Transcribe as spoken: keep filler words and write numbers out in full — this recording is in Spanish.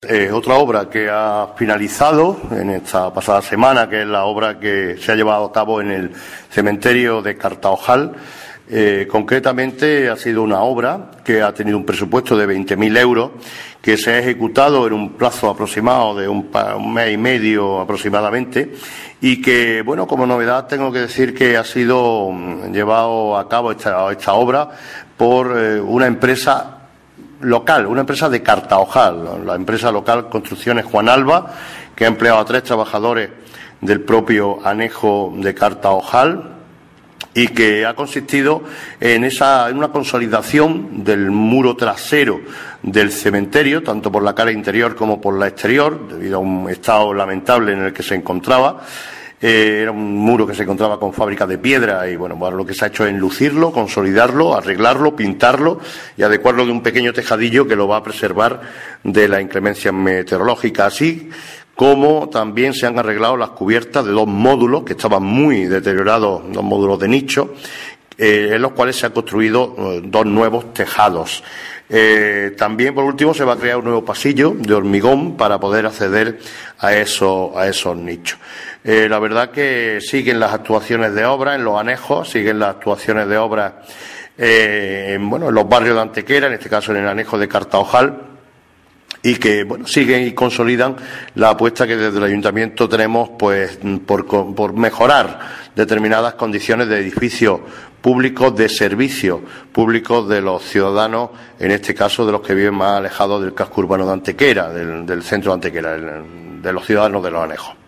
Eh, otra obra que ha finalizado en esta pasada semana, que es la obra que se ha llevado a cabo en el cementerio de Cartaojal. Eh, concretamente ha sido una obra que ha tenido un presupuesto de veinte mil euros, que se ha ejecutado en un plazo aproximado de un, un mes y medio aproximadamente, y que, bueno, como novedad tengo que decir que ha sido llevado a cabo esta, esta obra por eh, una empresa local, una empresa de Cartaojal, la empresa local Construcciones Juan Alba, que ha empleado a tres trabajadores del propio anejo de Cartaojal y que ha consistido en esa en una consolidación del muro trasero del cementerio, tanto por la cara interior como por la exterior, debido a un estado lamentable en el que se encontraba. Eh, era un muro que se encontraba con fábrica de piedra y, bueno, bueno, lo que se ha hecho es enlucirlo, consolidarlo, arreglarlo, pintarlo y adecuarlo de un pequeño tejadillo que lo va a preservar de la inclemencia meteorológica, así como también se han arreglado las cubiertas de dos módulos que estaban muy deteriorados, dos módulos de nicho, eh, en los cuales se han construido eh, dos nuevos tejados. Eh, también, por último, se va a crear un nuevo pasillo de hormigón para poder acceder a esos, a esos nichos. Eh, la verdad que siguen las actuaciones de obra en los anejos, siguen las actuaciones de obra eh, en, bueno, en los barrios de Antequera, en este caso en el anejo de Cartaojal, y que, bueno, siguen y consolidan la apuesta que desde el Ayuntamiento tenemos, pues, por, por mejorar determinadas condiciones de edificios públicos, de servicios públicos de los ciudadanos, en este caso de los que viven más alejados del casco urbano de Antequera, del, del centro de Antequera, de los ciudadanos de los anejos.